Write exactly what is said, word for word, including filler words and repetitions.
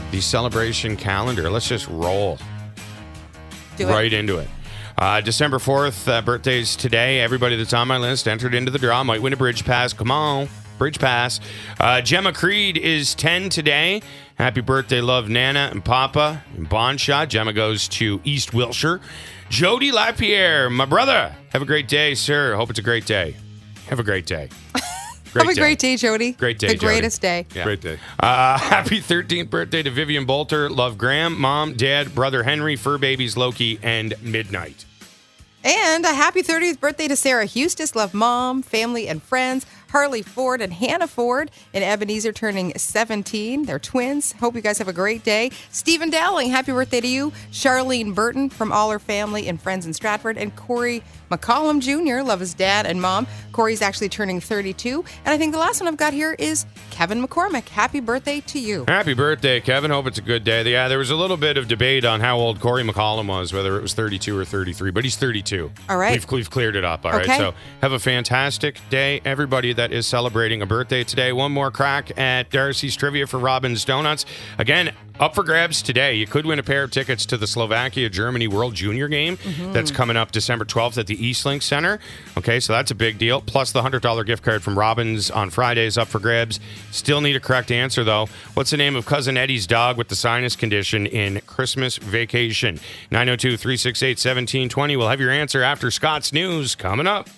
the celebration calendar. Let's just roll Do right it. into it. Uh, December fourth, uh, birthdays today. Everybody that's on my list entered into the draw. Might win a bridge pass. Come on. Bridge pass. Uh, Gemma Creed is ten today. Happy birthday, love, Nana and Papa in Bondshot. Gemma goes to East Wilshire. Jody Lapierre, my brother. Have a great day, sir. Hope it's a great day. Have a great day. Great Have a day. great day, Jody. Great day, The Jody. greatest day. Yeah. Great day. Uh, happy thirteenth birthday to Vivian Bolter. Love Graham, Mom, Dad, Brother Henry, Fur Babies, Loki, and Midnight. And a happy thirtieth birthday to Sarah Eustis. Love Mom, family, and friends. Harley Ford and Hannah Ford and Ebenezer turning seventeen. They're twins. Hope you guys have a great day. Stephen Dowling, happy birthday to you. Charlene Burton from all her family and friends in Stratford. And Corey McCollum Junior Love his dad and mom. Corey's actually turning thirty-two. And I think the last one I've got here is Kevin McCormick. Happy birthday to you. Happy birthday, Kevin. Hope it's a good day. Yeah, there was a little bit of debate on how old Corey McCollum was, whether it was thirty-two or thirty-three, but he's thirty-two. All right. We've, we've cleared it up. All Okay. right. So have a fantastic day, everybody that is celebrating a birthday today. One more crack at Darcy's Trivia for Robin's Donuts. Again, up for grabs today. You could win a pair of tickets to the Slovakia-Germany World Junior game that's coming up December twelfth at the Eastlink Center. Okay, so that's a big deal. Plus the one hundred dollars gift card from Robin's on Fridays up for grabs. Still need a correct answer, though. What's the name of Cousin Eddie's dog with the sinus condition in Christmas Vacation? nine oh two, three six eight, one seven two zero. We'll have your answer after Scott's News coming up.